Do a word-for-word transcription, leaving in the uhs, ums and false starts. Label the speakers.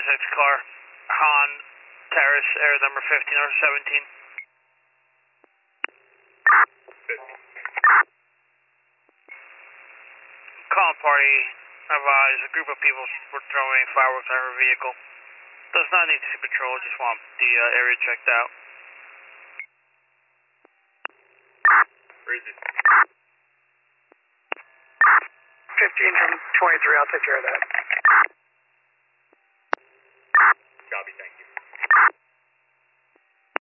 Speaker 1: twenty-six car, Han Terrace, area number fifteen or seventeen. Calling party, advise a group of people were throwing fireworks at her vehicle. Does not need to see patrol, just want the uh, area checked out.
Speaker 2: Where is it?
Speaker 3: fifteen from twenty-three, I'll take care of that.